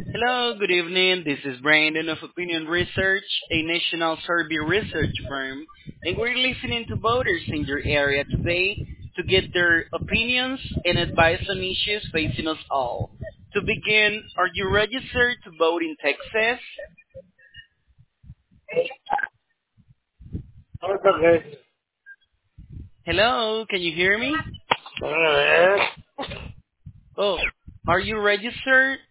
Hello, good evening. This is Brandon of Opinion Research, a national survey research firm, and we're listening to voters in your area today to get their opinions and advice on issues facing us all. To begin, are you registered to vote in Texas? Okay. Hello, can you hear me? A ver. Oh, are you registered?